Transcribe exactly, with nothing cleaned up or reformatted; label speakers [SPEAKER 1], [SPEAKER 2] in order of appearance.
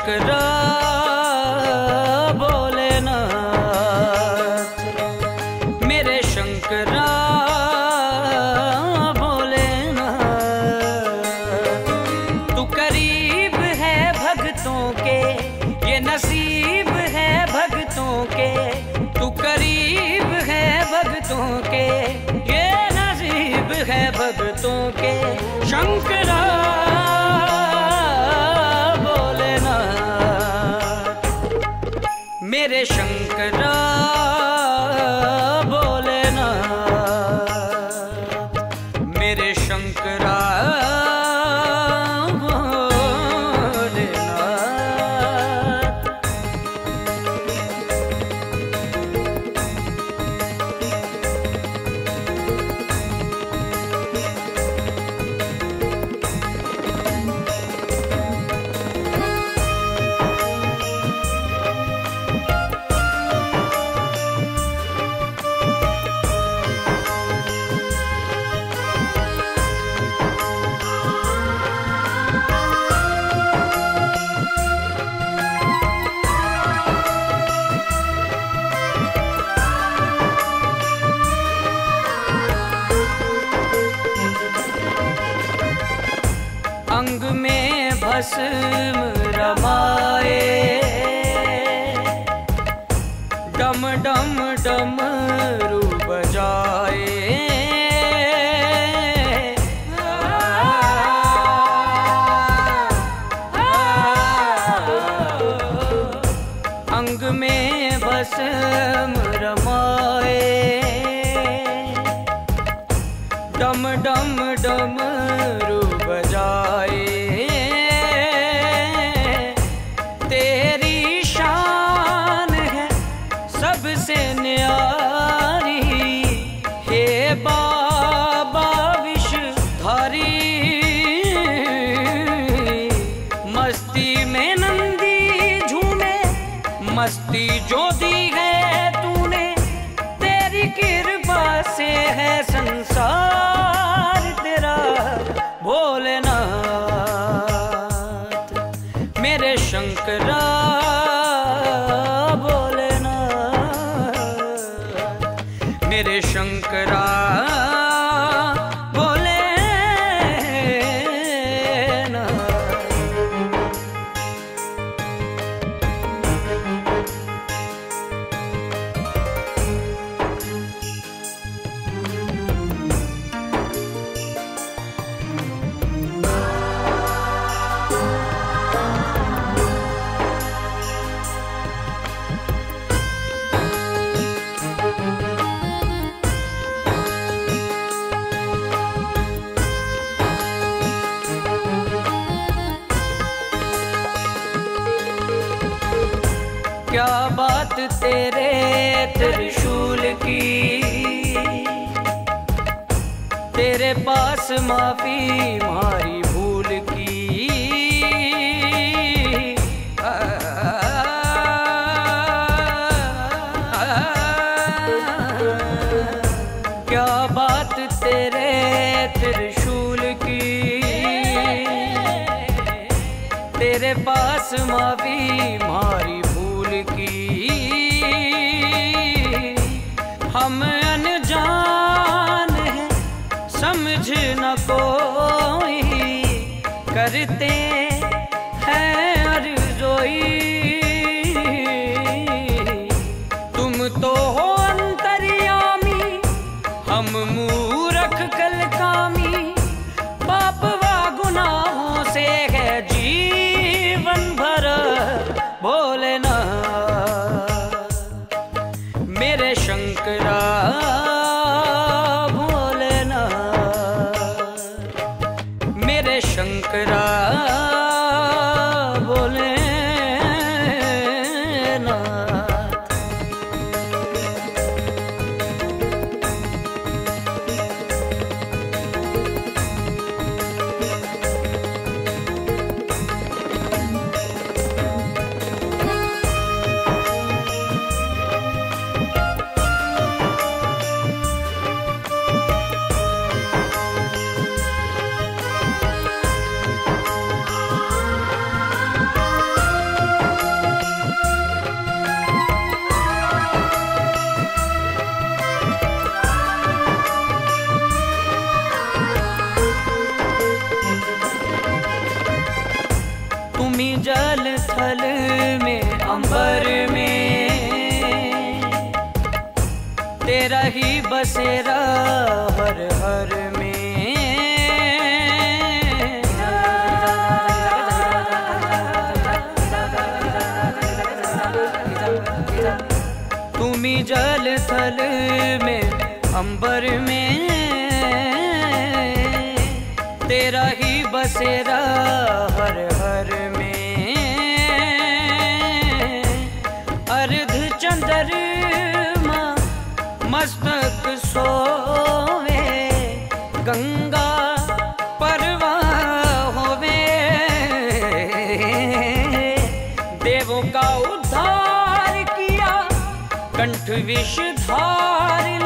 [SPEAKER 1] शंकरा भोलेनाथ, मेरे शंकरा भोलेनाथ। तू करीब है भक्तों के, ये नसीब है भक्तों के। तू करीब है भक्तों के, ये नसीब है भक्तों के। शंकरा मेरे शंकरा भोलेनाथ, मेरे शंकरा अंग में भस्म रमाए, डम डम डमरू बजाए। अंग में भस्म रमाए, डम डम डमरू बजाए। तेरी शान है सबसे न्यारी, हे बाबा विषधारी। मस्ती में नंदी झूमे, मस्ती जो दी है तूने, तेरी कृपा से है संसार तेरा भोलेनाथ। मेरे शंकरा भोलेनाथ, मेरे शंकरा क्या बात तेरे त्रिशूल की, तेरे पास माफी मारी भूल की। आ, आ, आ, क्या बात तेरे त्रिशूल की, तेरे पास माफी मारी भूल की। हम अनजान हैं समझ न कोई, करते हैं अर्ज़ोई। तुम तो हो अंतर्यामी, हम मूर्ख कलकामी। पाप व गुनाहों से है जीवन भर भोलेनाथ। मेरे शंकरा भोलेनाथ, मेरे शंकरा तेरा ही बसेरा हर हर में। तुमी जल थल में अंबर में, तेरा ही बसेरा हर हर में। अर्ध चंद्रमा मस्तक सोवे, गंगा परवाह होवे। देवों का उद्धार किया, कंठ विषधार